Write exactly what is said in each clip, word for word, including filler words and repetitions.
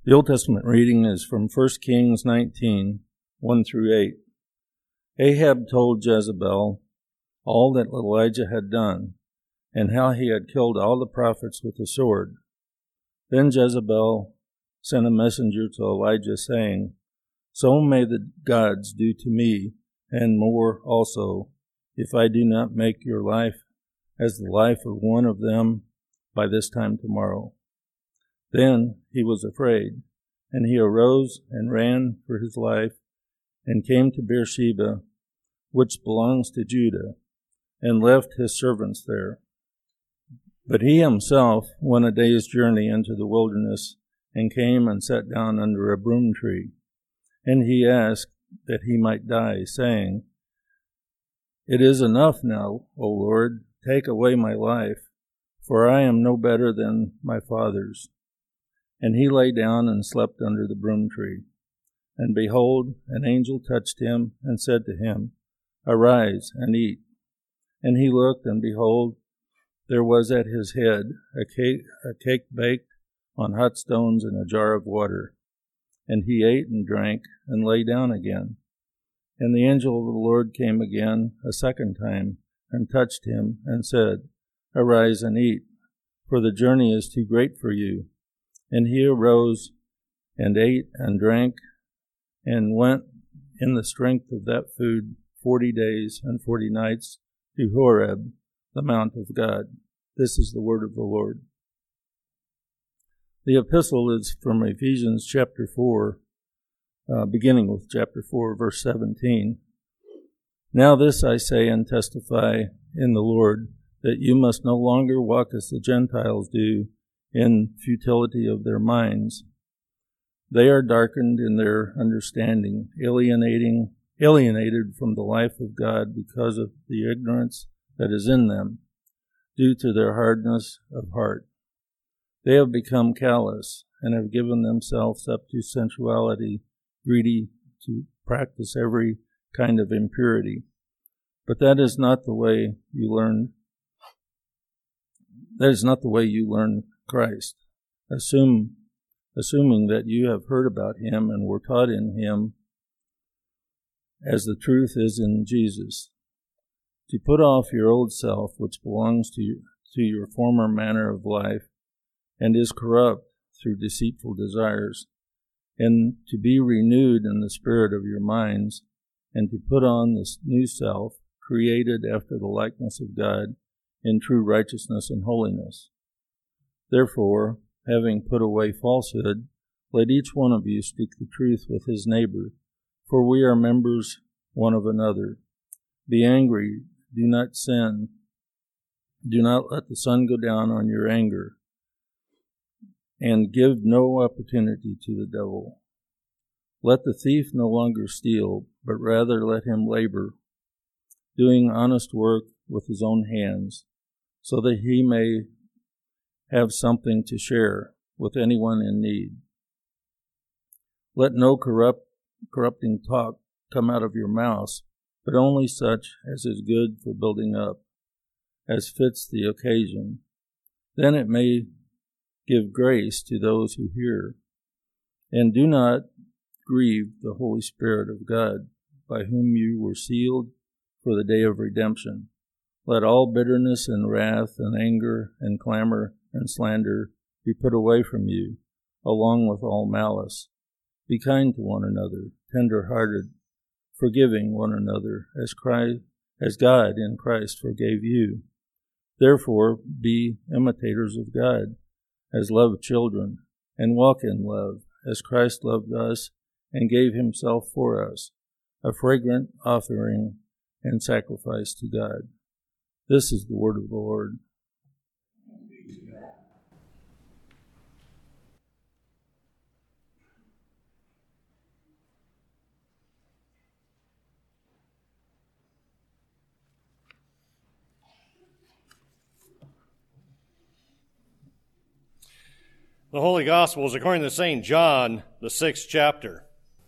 The Old Testament reading is from First Kings nineteen, one through eight. Ahab told Jezebel all that Elijah had done, and how he had killed all the prophets with the sword. Then Jezebel sent a messenger to Elijah, saying, So may the gods do to me, and more also, if I do not make your life as the life of one of them by this time tomorrow. Then he was afraid, and he arose and ran for his life, and came to Beersheba, which belongs to Judah, and left his servants there. But he himself went a day's journey into the wilderness, and came and sat down under a broom tree. And he asked that he might die, saying, It is enough now, O Lord, take away my life, for I am no better than my fathers. And he lay down and slept under the broom tree. And behold, an angel touched him and said to him, Arise and eat. And he looked, and behold, there was at his head a cake, a cake baked on hot stones and a jar of water. And he ate and drank, and lay down again. And the angel of the Lord came again a second time, and touched him, and said, Arise and eat, for the journey is too great for you. And he arose, and ate and drank, and went in the strength of that food forty days and forty nights to Horeb, the mount of God. This is the word of the Lord. The epistle is from Ephesians chapter four, uh, beginning with chapter four, verse seventeen. Now this I say and testify in the Lord, that you must no longer walk as the Gentiles do, in futility of their minds. They are darkened in their understanding, alienating, alienated from the life of God because of the ignorance that is in them, due to their hardness of heart. They have become callous, and have given themselves up to sensuality, greedy to practice every kind of impurity. But that is not the way you learned. That is not the way you learned Christ. Assume, assuming that you have heard about him and were taught in him, as the truth is in Jesus, to put off your old self, which belongs to you, to your former manner of life, and is corrupt through deceitful desires, and to be renewed in the spirit of your minds, and to put on this new self, created after the likeness of God, in true righteousness and holiness. Therefore, having put away falsehood, let each one of you speak the truth with his neighbor, for we are members one of another. Be angry, do not sin. Do not let the sun go down on your anger, and give no opportunity to the devil. Let the thief no longer steal, but rather let him labor, doing honest work with his own hands, so that he may have something to share with anyone in need. Let no corrupt, corrupting talk come out of your mouths, but only such as is good for building up, as fits the occasion. Then it may give grace to those who hear. And do not grieve the Holy Spirit of God, by whom you were sealed for the day of redemption. Let all bitterness and wrath and anger and clamor and slander be put away from you, along with all malice. Be kind to one another, tender-hearted, forgiving one another, as Christ, as God in Christ forgave you. Therefore, be imitators of God, as loved children, and walk in love, as Christ loved us and gave himself for us, a fragrant offering and sacrifice to God. This is the word of the Lord. The Holy Gospel is according to Saint John, the sixth chapter.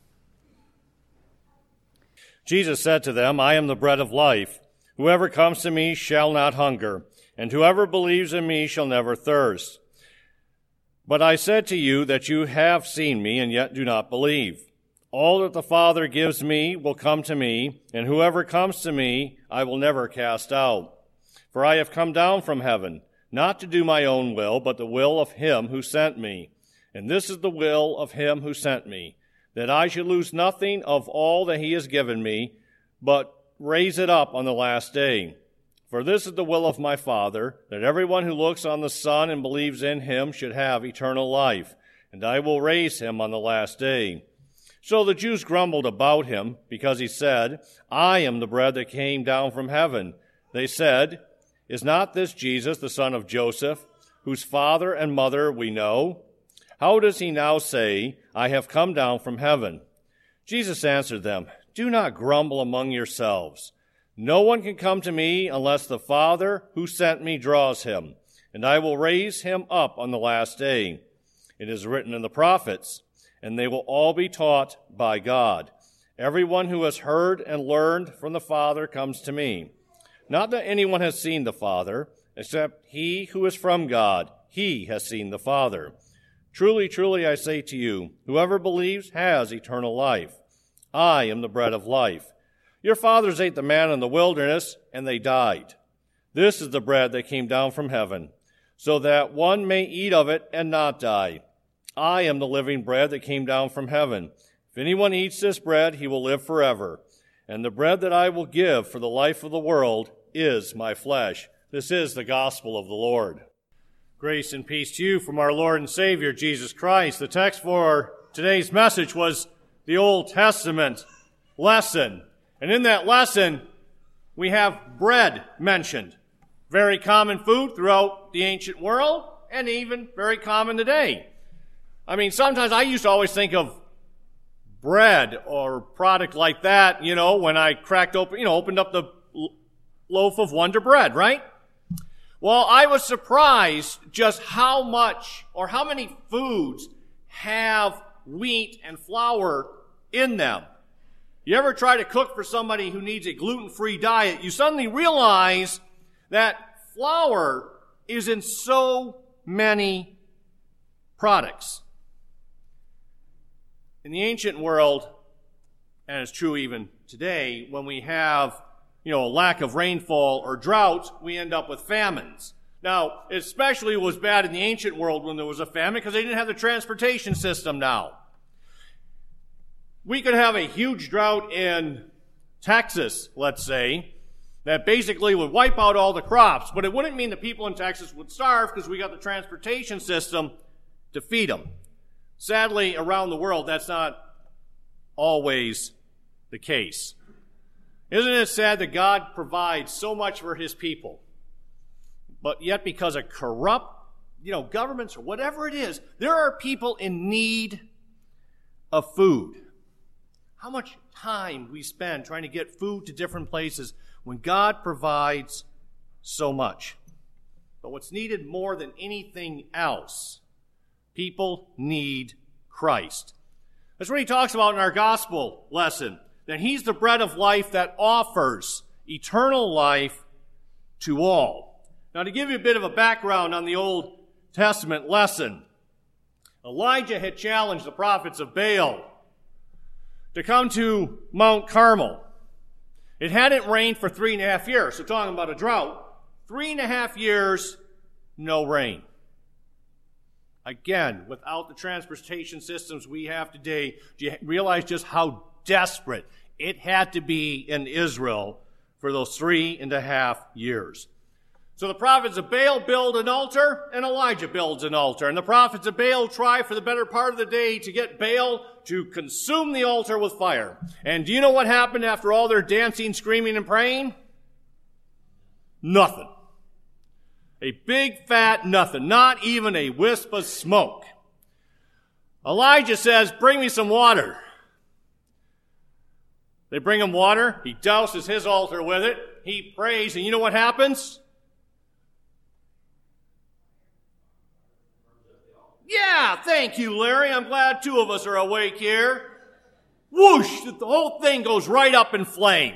Jesus said to them, I am the bread of life. Whoever comes to me shall not hunger, and whoever believes in me shall never thirst. But I said to you that you have seen me and yet do not believe. All that the Father gives me will come to me, and whoever comes to me I will never cast out. For I have come down from heaven, not to do my own will, but the will of him who sent me. And this is the will of him who sent me, that I should lose nothing of all that he has given me, but raise it up on the last day. For this is the will of my Father, that everyone who looks on the Son and believes in him should have eternal life, and I will raise him on the last day. So the Jews grumbled about him, because he said, I am the bread that came down from heaven. They said, Is not this Jesus, the son of Joseph, whose father and mother we know? How does he now say, I have come down from heaven? Jesus answered them, Do not grumble among yourselves. No one can come to me unless the Father who sent me draws him, and I will raise him up on the last day. It is written in the prophets, and they will all be taught by God. Everyone who has heard and learned from the Father comes to me. Not that anyone has seen the Father, except he who is from God. He has seen the Father. Truly, truly, I say to you, whoever believes has eternal life. I am the bread of life. Your fathers ate the manna in the wilderness, and they died. This is the bread that came down from heaven, so that one may eat of it and not die. I am the living bread that came down from heaven. If anyone eats this bread, he will live forever. And the bread that I will give for the life of the world is my flesh. This is the gospel of the Lord. Grace and peace to you from our Lord and Savior, Jesus Christ. The text for today's message was the Old Testament lesson. And in that lesson, we have bread mentioned. Very common food throughout the ancient world, and even very common today. I mean, sometimes I used to always think of bread or product like that, you know, when I cracked open, you know, opened up the loaf of Wonder Bread, right? Well, I was surprised just how much or how many foods have wheat and flour in them. You ever try to cook for somebody who needs a gluten-free diet, you suddenly realize that flour is in so many products. In the ancient world, and it's true even today, when we have, you know, a lack of rainfall or droughts, we end up with famines. Now, especially it was bad in the ancient world when there was a famine because they didn't have the transportation system now. We could have a huge drought in Texas, let's say, that basically would wipe out all the crops, but it wouldn't mean the people in Texas would starve because we got the transportation system to feed them. Sadly, around the world, that's not always the case. Isn't it sad that God provides so much for his people, but yet because of corrupt, you know, governments or whatever it is, there are people in need of food. How much time we spend trying to get food to different places when God provides so much. But what's needed more than anything else, people need Christ. That's what he talks about in our gospel lesson, that he's the bread of life that offers eternal life to all. Now, to give you a bit of a background on the Old Testament lesson, Elijah had challenged the prophets of Baal to come to Mount Carmel. It hadn't rained for three and a half years. So talking about a drought, three and a half years, no rain. Again, without the transportation systems we have today, do you realize just how desperate it had to be in Israel for those three and a half years? So the prophets of Baal build an altar, and Elijah builds an altar. And the prophets of Baal try for the better part of the day to get Baal to consume the altar with fire. And do you know what happened after all their dancing, screaming, and praying? Nothing. A big fat nothing. Not even a wisp of smoke. Elijah says, bring me some water. They bring him water. He douses his altar with it. He prays, and you know what happens? Yeah, thank you, Larry. I'm glad two of us are awake here. Whoosh, the whole thing goes right up in flame.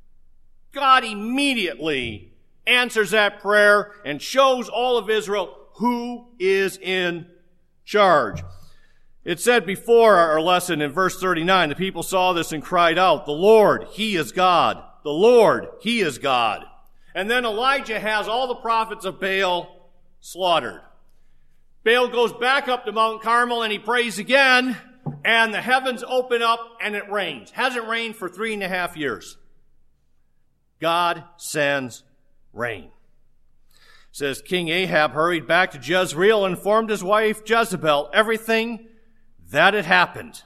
God immediately answers that prayer and shows all of Israel who is in charge. It said before our lesson in verse thirty-nine, the people saw this and cried out, "The Lord, He is God. The Lord, He is God." And then Elijah has all the prophets of Baal slaughtered. Baal goes back up to Mount Carmel and he prays again, and the heavens open up and it rains. Hasn't rained for three and a half years. God sends rain. It says King Ahab hurried back to Jezreel and informed his wife Jezebel everything that had happened.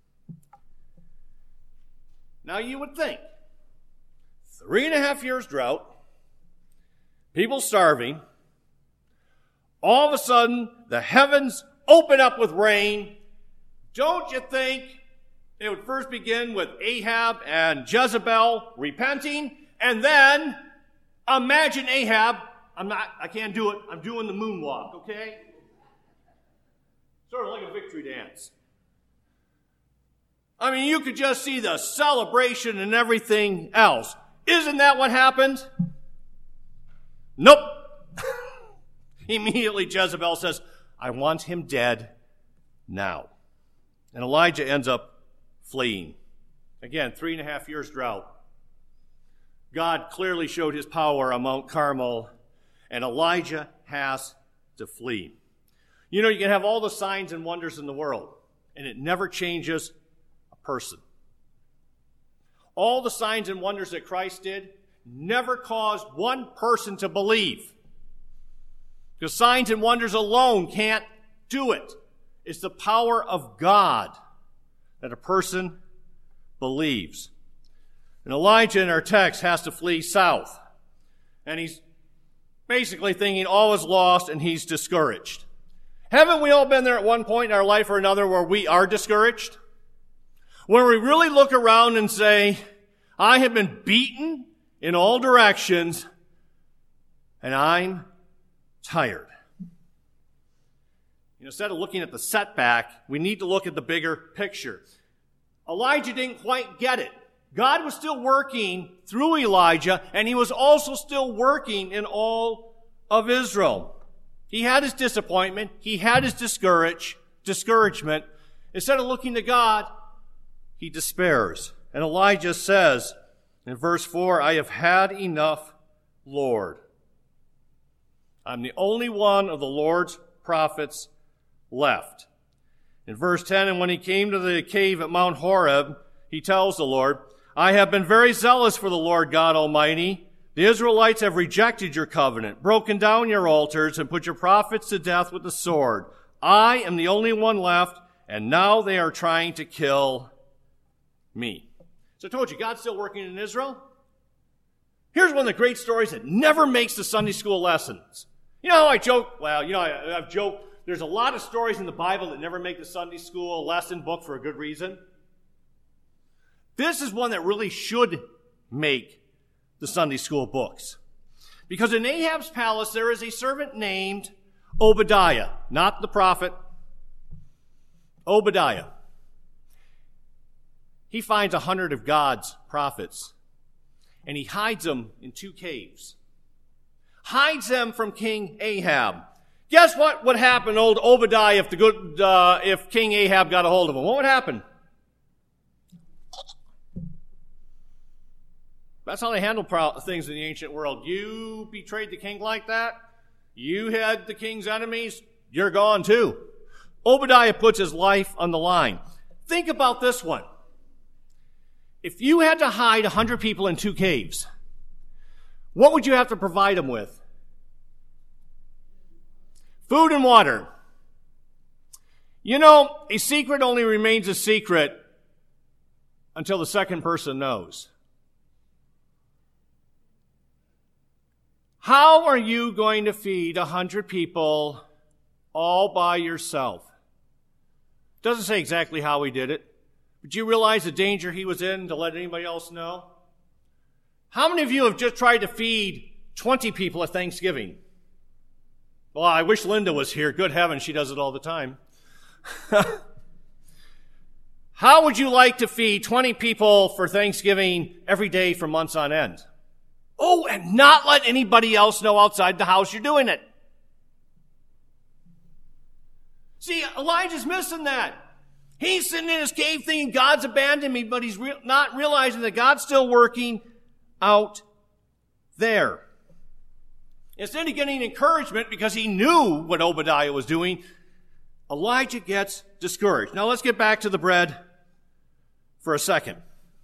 Now you would think, three and a half years drought, people starving, all of a sudden the heavens open up with rain. Don't you think it would first begin with Ahab and Jezebel repenting, and then imagine Ahab, I'm not, I can't do it, I'm doing the moonwalk, okay? Sort of like a victory dance. I mean, you could just see the celebration and everything else. Isn't that what happened? Nope. Immediately Jezebel says, "I want him dead now." And Elijah ends up fleeing. Again, three and a half years drought. God clearly showed his power on Mount Carmel, and Elijah has to flee. You know, you can have all the signs and wonders in the world, and it never changes a person. All the signs and wonders that Christ did never caused one person to believe. Because signs and wonders alone can't do it. It's the power of God that a person believes. And Elijah in our text has to flee south. And he's basically thinking all is lost and he's discouraged. Haven't we all been there at one point in our life or another where we are discouraged? When we really look around and say, I have been beaten in all directions and I'm tired. You know, instead of looking at the setback, we need to look at the bigger picture. Elijah didn't quite get it. God was still working through Elijah, and he was also still working in all of Israel. He had his disappointment. He had his discourage, discouragement. Instead of looking to God, he despairs. And Elijah says in verse four, "I have had enough, Lord. I'm the only one of the Lord's prophets left." In verse ten, "And when he came to the cave at Mount Horeb, he tells the Lord, I have been very zealous for the Lord God Almighty. The Israelites have rejected your covenant, broken down your altars, and put your prophets to death with the sword. I am the only one left, and now they are trying to kill me." So I told you, God's still working in Israel. Here's one of the great stories that never makes the Sunday school lessons. You know how I joke? Well, you know, I, I've joked. There's a lot of stories in the Bible that never make the Sunday school lesson book for a good reason. This is one that really should make the Sunday school books. Because in Ahab's palace, there is a servant named Obadiah, not the prophet, Obadiah. He finds a hundred of God's prophets, and he hides them in two caves. Hides them from King Ahab. Guess what would happen to old Obadiah if the good, uh, if King Ahab got a hold of him? What would happen? That's how they handle pro- things in the ancient world. You betrayed the king like that? You had the king's enemies? You're gone too. Obadiah puts his life on the line. Think about this one. If you had to hide a hundred people in two caves, what would you have to provide them with? Food and water. You know, a secret only remains a secret until the second person knows. How are you going to feed a hundred people all by yourself? Doesn't say exactly how he did it, but you realize the danger he was in to let anybody else know? How many of you have just tried to feed twenty people at Thanksgiving? Well, I wish Linda was here. Good heavens, she does it all the time. How would you like to feed twenty people for Thanksgiving every day for months on end? Oh, and not let anybody else know outside the house you're doing it. See, Elijah's missing that. He's sitting in his cave thinking God's abandoned me, but he's re- not realizing that God's still working out there. Instead of getting encouragement because he knew what Obadiah was doing, Elijah gets discouraged. Now let's get back to the bread for a second.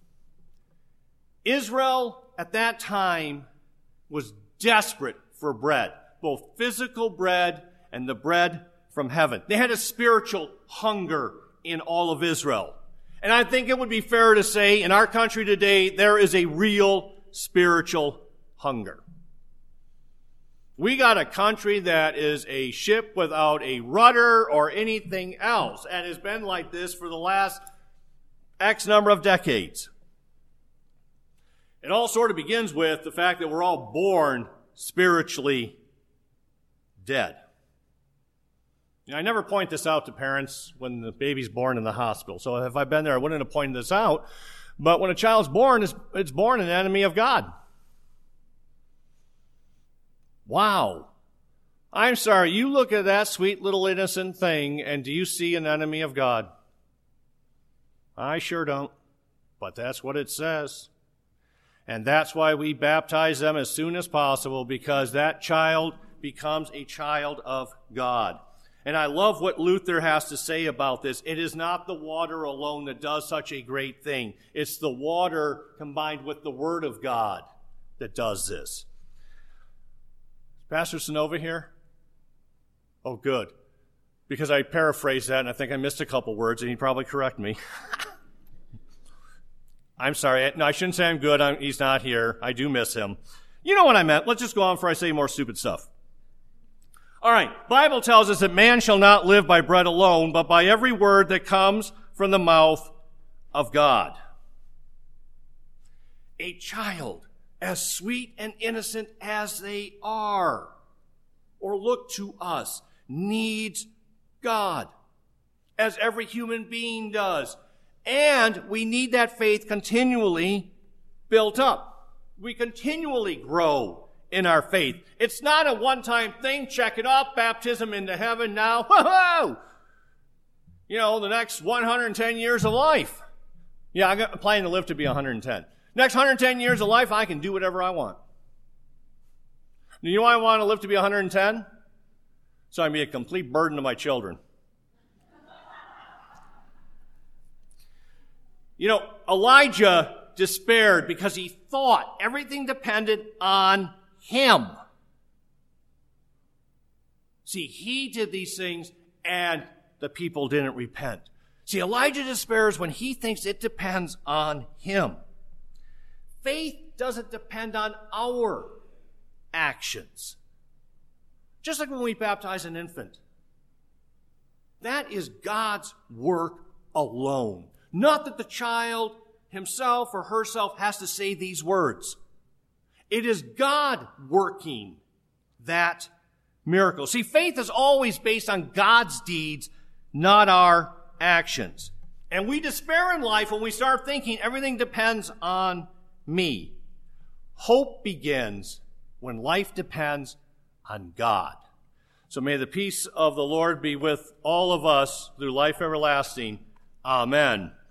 Israel at that time was desperate for bread, both physical bread and the bread from heaven. They had a spiritual hunger in all of Israel. And I think it would be fair to say in our country today, there is a real spiritual hunger. We got a country that is a ship without a rudder or anything else, and has been like this for the last X number of decades. It all sort of begins with the fact that we're all born spiritually dead. You know, I never point this out to parents when the baby's born in the hospital. So if I've been there, I wouldn't have pointed this out. But when a child's born, it's born an enemy of God. Wow. I'm sorry, you look at that sweet little innocent thing, and do you see an enemy of God? I sure don't, but that's what it says. And that's why we baptize them as soon as possible, because that child becomes a child of God. And I love what Luther has to say about this. It is not the water alone that does such a great thing. It's the water combined with the Word of God that does this. Pastor Sonova here? Oh, good. Because I paraphrased that, and I think I missed a couple words, and he'd probably correct me. I'm sorry. No, I shouldn't say I'm good. I'm, he's not here. I do miss him. You know what I meant. Let's just go on before I say more stupid stuff. All right. Bible tells us that man shall not live by bread alone, but by every word that comes from the mouth of God. A child, as sweet and innocent as they are, or look to us, needs God, as every human being does. And we need that faith continually built up. We continually grow in our faith. It's not a one-time thing, check it off, baptism into heaven now, whoa! You know, the next one hundred ten years of life. Yeah, I'm planning to live to be one hundred ten. Next one hundred ten years of life, I can do whatever I want. Do you know why I want to live to be one hundred ten? So I can be a complete burden to my children. You know, Elijah despaired because he thought everything depended on him. See, he did these things and the people didn't repent. See, Elijah despairs when he thinks it depends on him. Faith doesn't depend on our actions. Just like when we baptize an infant. That is God's work alone. Not that the child himself or herself has to say these words. It is God working that miracle. See, faith is always based on God's deeds, not our actions. And we despair in life when we start thinking everything depends on me. Hope begins when life depends on God. So may the peace of the Lord be with all of us through life everlasting. Amen.